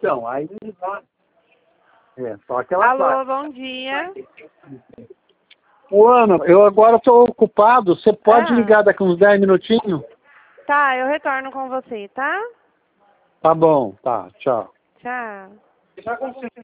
Então, aí... só aquela Alô, parte. bom dia. Ô, Ana, eu agora estou ocupado. Você pode ligar daqui uns 10 minutinhos? Tá, eu retorno com você, tá? Tá bom, tá, tchau. Tchau.